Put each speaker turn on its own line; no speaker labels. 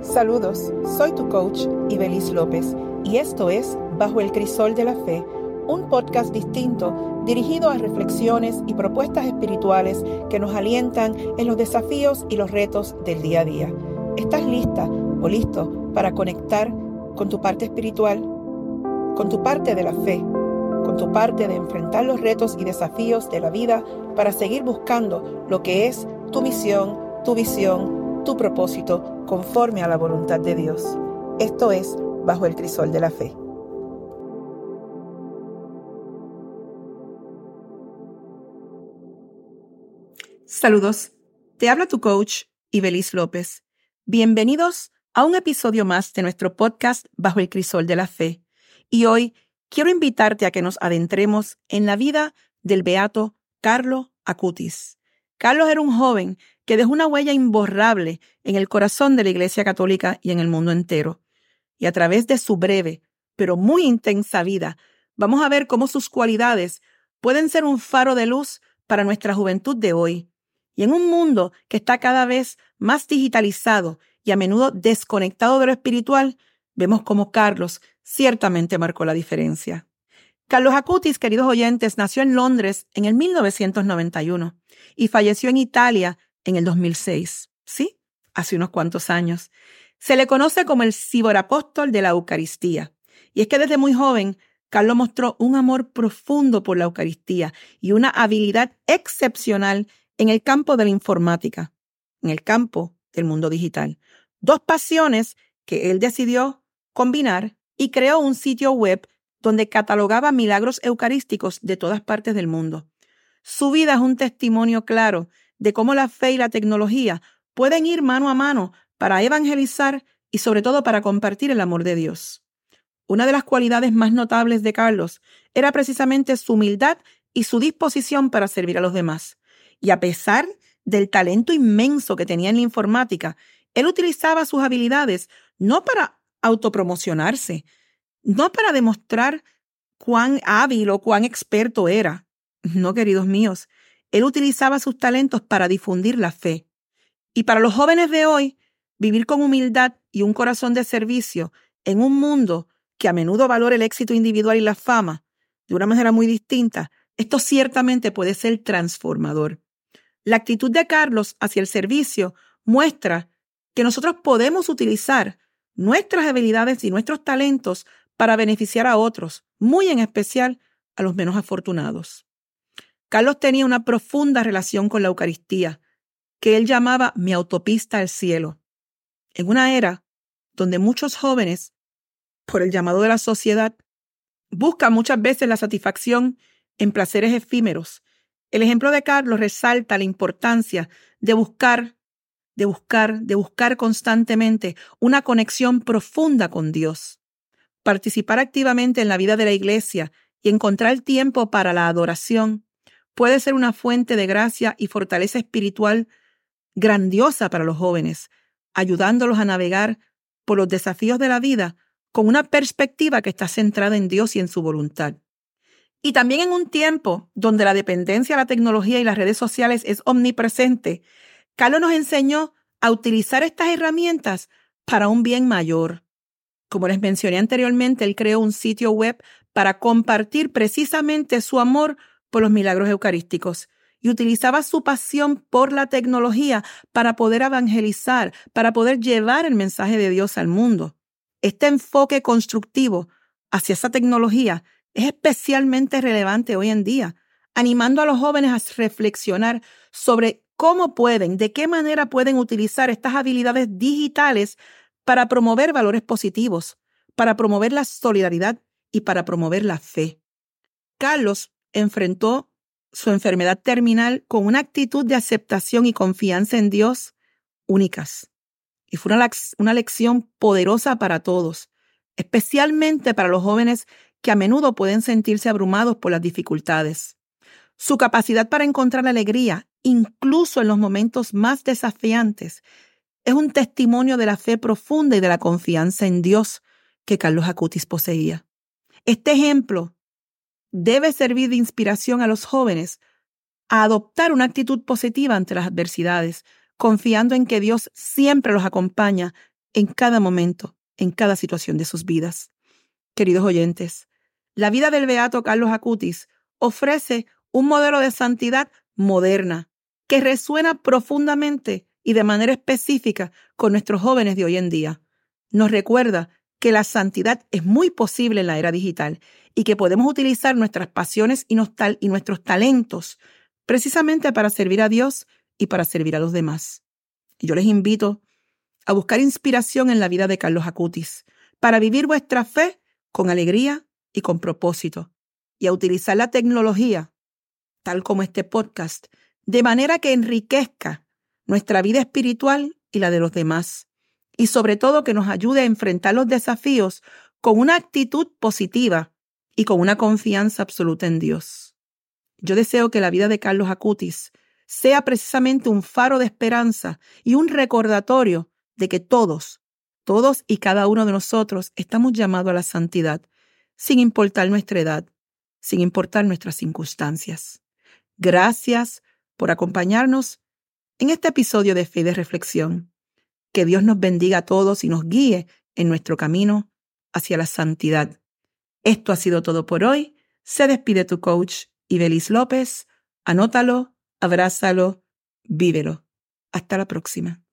Saludos, soy tu coach Ibelis López y esto es Bajo el Crisol de la Fe, un podcast distinto dirigido a reflexiones y propuestas espirituales que nos alientan en los desafíos y los retos del día a día. ¿Estás lista o listo para conectar con tu parte espiritual, con tu parte de la fe, con tu parte de enfrentar los retos y desafíos de la vida para seguir buscando lo que es tu misión, tu visión, tu propósito conforme a la voluntad de Dios? Esto es Bajo el Crisol de la Fe. Saludos, te habla tu coach Ibelis López. Bienvenidos a un episodio más de nuestro podcast Bajo el Crisol de la Fe. Y hoy quiero invitarte a que nos adentremos en la vida del beato Carlo Acutis. Carlos era un joven que dejó una huella imborrable en el corazón de la Iglesia Católica y en el mundo entero. Y a través de su breve, pero muy intensa vida, vamos a ver cómo sus cualidades pueden ser un faro de luz para nuestra juventud de hoy. Y en un mundo que está cada vez más digitalizado y a menudo desconectado de lo espiritual, vemos cómo Carlos ciertamente marcó la diferencia. Carlos Acutis, queridos oyentes, nació en Londres en el 1991 y falleció en Italia en el 2006. Sí, hace unos cuantos años. Se le conoce como el ciborapóstol de la Eucaristía. Y es que desde muy joven, Carlos mostró un amor profundo por la Eucaristía y una habilidad excepcional en el campo de la informática, en el campo del mundo digital. Dos pasiones que él decidió combinar y creó un sitio web donde catalogaba milagros eucarísticos de todas partes del mundo. Su vida es un testimonio claro de cómo la fe y la tecnología pueden ir mano a mano para evangelizar y sobre todo para compartir el amor de Dios. Una de las cualidades más notables de Carlos era precisamente su humildad y su disposición para servir a los demás. Y a pesar del talento inmenso que tenía en la informática, él utilizaba sus habilidades no para autopromocionarse, no para demostrar cuán hábil o cuán experto era. No, queridos míos, él utilizaba sus talentos para difundir la fe. Y para los jóvenes de hoy, vivir con humildad y un corazón de servicio en un mundo que a menudo valora el éxito individual y la fama de una manera muy distinta, esto ciertamente puede ser transformador. La actitud de Carlos hacia el servicio muestra que nosotros podemos utilizar nuestras habilidades y nuestros talentos para beneficiar a otros, muy en especial a los menos afortunados. Carlos tenía una profunda relación con la Eucaristía, que él llamaba mi autopista al cielo. En una era donde muchos jóvenes, por el llamado de la sociedad, buscan muchas veces la satisfacción en placeres efímeros, el ejemplo de Carlos resalta la importancia de buscar constantemente una conexión profunda con Dios. Participar activamente en la vida de la iglesia y encontrar tiempo para la adoración puede ser una fuente de gracia y fortaleza espiritual grandiosa para los jóvenes, ayudándolos a navegar por los desafíos de la vida con una perspectiva que está centrada en Dios y en su voluntad. Y también en un tiempo donde la dependencia a la tecnología y las redes sociales es omnipresente, Carlos nos enseñó a utilizar estas herramientas para un bien mayor. Como les mencioné anteriormente, él creó un sitio web para compartir precisamente su amor por los milagros eucarísticos y utilizaba su pasión por la tecnología para poder evangelizar, para poder llevar el mensaje de Dios al mundo. Este enfoque constructivo hacia esa tecnología es especialmente relevante hoy en día, animando a los jóvenes a reflexionar sobre cómo pueden, de qué manera pueden utilizar estas habilidades digitales para promover valores positivos, para promover la solidaridad y para promover la fe. Carlos enfrentó su enfermedad terminal con una actitud de aceptación y confianza en Dios únicas. Y fue una lección poderosa para todos, especialmente para los jóvenes que a menudo pueden sentirse abrumados por las dificultades. Su capacidad para encontrar alegría, incluso en los momentos más desafiantes, es un testimonio de la fe profunda y de la confianza en Dios que Carlos Acutis poseía. Este ejemplo debe servir de inspiración a los jóvenes a adoptar una actitud positiva ante las adversidades, confiando en que Dios siempre los acompaña en cada momento, en cada situación de sus vidas. Queridos oyentes, la vida del beato Carlos Acutis ofrece un modelo de santidad moderna que resuena profundamente y de manera específica con nuestros jóvenes de hoy en día. Nos recuerda que la santidad es muy posible en la era digital y que podemos utilizar nuestras pasiones y nuestros talentos precisamente para servir a Dios y para servir a los demás. Y yo les invito a buscar inspiración en la vida de Carlos Acutis para vivir vuestra fe con alegría y con propósito, y a utilizar la tecnología, tal como este podcast, de manera que enriquezca nuestra vida espiritual y la de los demás, y sobre todo que nos ayude a enfrentar los desafíos con una actitud positiva y con una confianza absoluta en Dios. Yo deseo que la vida de Carlos Acutis sea precisamente un faro de esperanza y un recordatorio de que todos y cada uno de nosotros estamos llamados a la santidad, sin importar nuestra edad, sin importar nuestras circunstancias. Gracias por acompañarnos en este episodio de Fe y de Reflexión. Que Dios nos bendiga a todos y nos guíe en nuestro camino hacia la santidad. Esto ha sido todo por hoy. Se despide tu coach, Ibelis López. Anótalo, abrázalo, vívelo. Hasta la próxima.